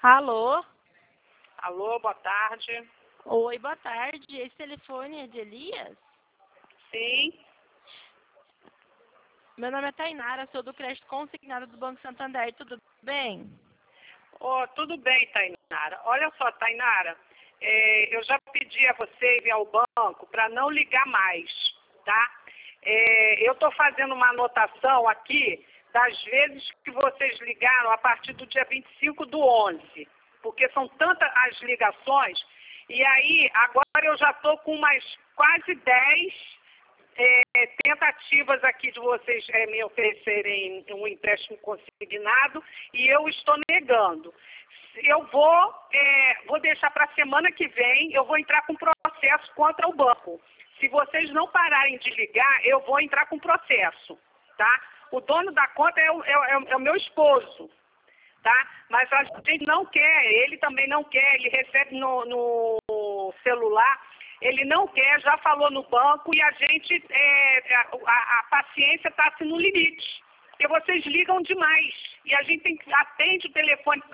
Alô? Alô, boa tarde. Oi, boa tarde. Esse telefone é de Elias? Sim. Meu nome é Tainara, sou do crédito consignado do Banco Santander. Tudo bem? Oh, tudo bem, Tainara. Olha só, Tainara, eu já pedi a você e ao banco para não ligar mais, tá? Eu estou fazendo uma anotação aqui das vezes que vocês ligaram a partir do dia 25/11, porque são tantas as ligações, e aí agora eu já estou com umas quase 10 tentativas aqui de vocês me oferecerem um empréstimo consignado e eu estou negando. Eu vou deixar para a semana que vem, eu vou entrar com processo contra o banco. Se vocês não pararem de ligar, eu vou entrar com processo, tá? O dono da conta é o meu esposo, tá? Mas a gente não quer, ele também não quer, ele recebe no celular, ele não quer, já falou no banco e a gente, a paciência está assim no limite, porque vocês ligam demais e a gente atende o telefone